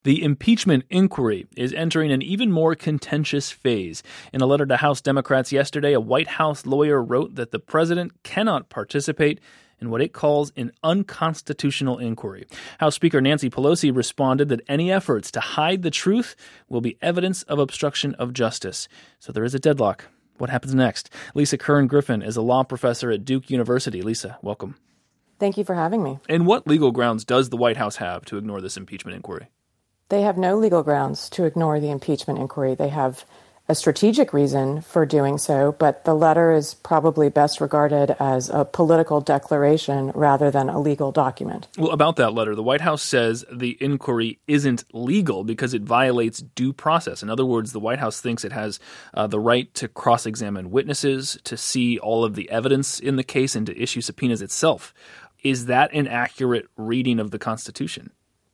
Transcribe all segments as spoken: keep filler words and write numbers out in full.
The impeachment inquiry is entering an even more contentious phase. In a letter to House Democrats yesterday, a White House lawyer wrote that the president cannot participate in what it calls an unconstitutional inquiry. House Speaker Nancy Pelosi responded that any efforts to hide the truth will be evidence of obstruction of justice. So there is a deadlock. What happens next? Lisa Kern-Griffin is a law professor at Duke University. Lisa, welcome. Thank you for having me. And what legal grounds does the White House have to ignore this impeachment inquiry? They have no legal grounds to ignore the impeachment inquiry. They have a strategic reason for doing so, but the letter is probably best regarded as a political declaration rather than a legal document. Well, about that letter, the White House says the inquiry isn't legal because it violates due process. In other words, the White House thinks it has uh, the right to cross-examine witnesses, to see all of the evidence in the case, and to issue subpoenas itself. Is that an accurate reading of the Constitution?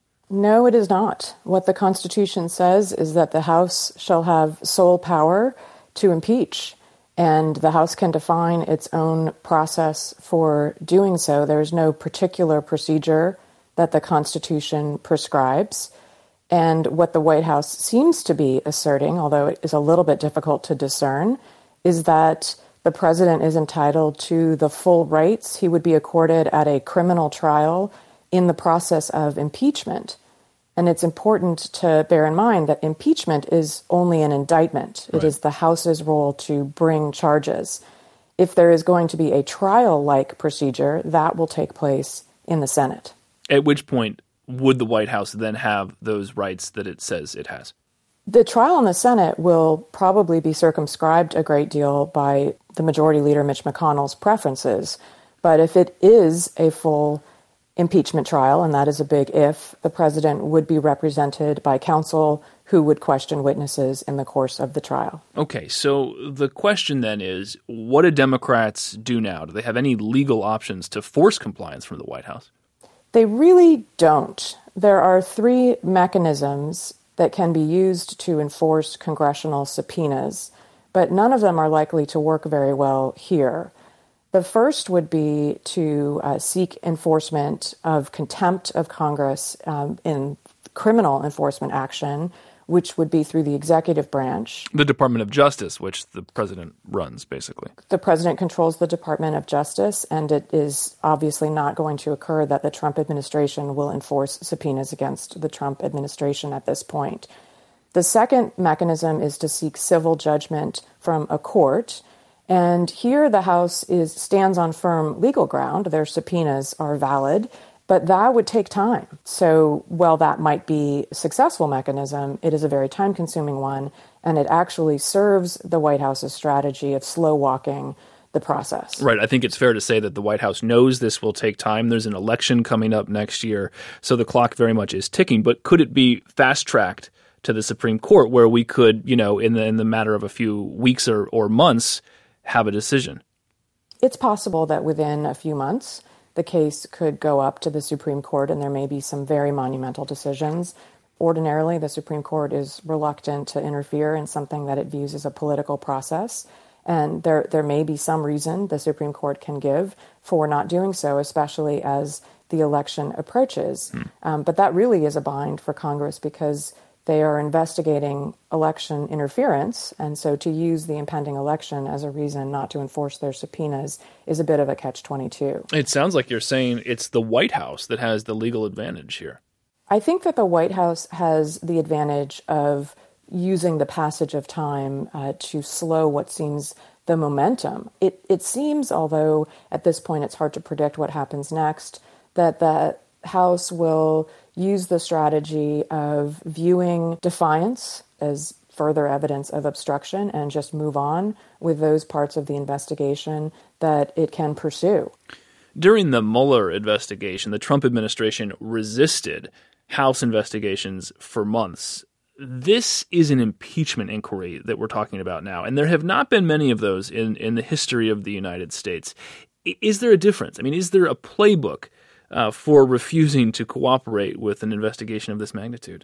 No, it is not. What the Constitution says is that the House shall have sole power to impeach, and the House can define its own process for doing so. There's no particular procedure that the Constitution prescribes. And what the White House seems to be asserting, although it is a little bit difficult to discern, is that the president is entitled to the full rights he would be accorded at a criminal trial in the process of impeachment. And it's important to bear in mind that impeachment is only an indictment. Right. It is the House's role to bring charges. If there is going to be a trial-like procedure, that will take place in the Senate. At which point would the White House then have those rights that it says it has? The trial in the Senate will probably be circumscribed a great deal by the Majority Leader Mitch McConnell's preferences. But if it is a full impeachment trial, and that is a big if, the president would be represented by counsel who would question witnesses in the course of the trial. Okay, so the question then is, what do Democrats do now? Do they have any legal options to force compliance from the White House? They really don't. There are three mechanisms that can be used to enforce congressional subpoenas, but none of them are likely to work very well here. The first would be to uh, seek enforcement of contempt of Congress um, in criminal enforcement action, which would be through the executive branch. The Department of Justice, which the president runs, basically. The president controls the Department of Justice, and it is obviously not going to occur that the Trump administration will enforce subpoenas against the Trump administration at this point. The second mechanism is to seek civil judgment from a court. And here the House is stands on firm legal ground. Their subpoenas are valid, but that would take time. So while that might be a successful mechanism, it is a very time-consuming one, and it actually serves the White House's strategy of slow-walking the process. Right. I think it's fair to say that the White House knows this will take time. There's an election coming up next year, so the clock very much is ticking. But could it be fast-tracked to the Supreme Court where we could, you know, in the in the matter of a few weeks or, or months, have a decision? It's possible that within a few months, the case could go up to the Supreme Court, and there may be some very monumental decisions. Ordinarily, the Supreme Court is reluctant to interfere in something that it views as a political process, and there there may be some reason the Supreme Court can give for not doing so, especially as the election approaches. Hmm. Um, but that really is a bind for Congress because they are investigating election interference, and so to use the impending election as a reason not to enforce their subpoenas is a bit of a catch twenty-two. It sounds like you're saying it's the White House that has the legal advantage here. I think that the White House has the advantage of using the passage of time uh, to slow what seems the momentum. It, it seems, although at this point it's hard to predict what happens next, that the House will use the strategy of viewing defiance as further evidence of obstruction and just move on with those parts of the investigation that it can pursue. During the Mueller investigation, the Trump administration resisted House investigations for months. This is an impeachment inquiry that we're talking about now, and there have not been many of those in, in the history of the United States. Is there a difference? I mean, is there a playbook Uh, for refusing to cooperate with an investigation of this magnitude?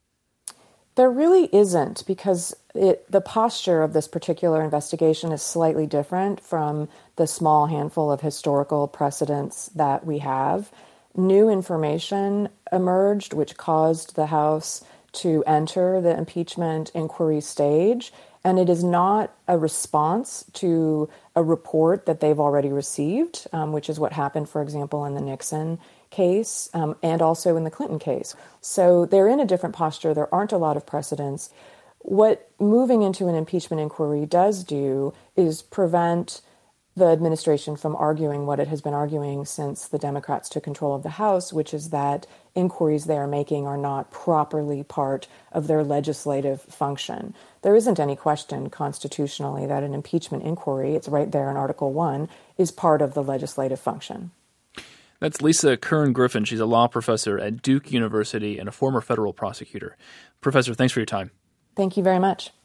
There really isn't, because it, the posture of this particular investigation is slightly different from the small handful of historical precedents that we have. New information emerged which caused the House to enter the impeachment inquiry stage, and it is not a response to a report that they've already received, um, which is what happened, for example, in the Nixon case um, and also in the Clinton case. So they're in a different posture. There aren't a lot of precedents. What moving into an impeachment inquiry does do is prevent the administration from arguing what it has been arguing since the Democrats took control of the House, which is that inquiries they are making are not properly part of their legislative function. There isn't any question constitutionally that an impeachment inquiry, it's right there in Article one, is part of the legislative function. That's Lisa Kern-Griffin. She's a law professor at Duke University and a former federal prosecutor. Professor, thanks for your time. Thank you very much.